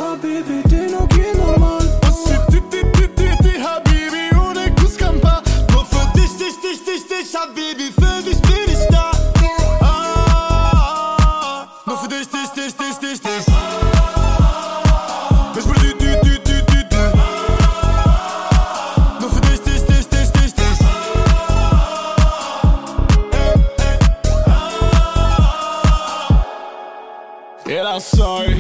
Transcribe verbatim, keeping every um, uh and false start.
habibi, t'es nog är normal. Habibi, för dich bin ich da. Ah, nur für dich, dich, dich, dich, dich, dich. Ich will du, du, du, du, du, du. Nur für dich, dich, dich, dich, dich, dich. Ey, ey. Ah. Yeah, I'm sorry.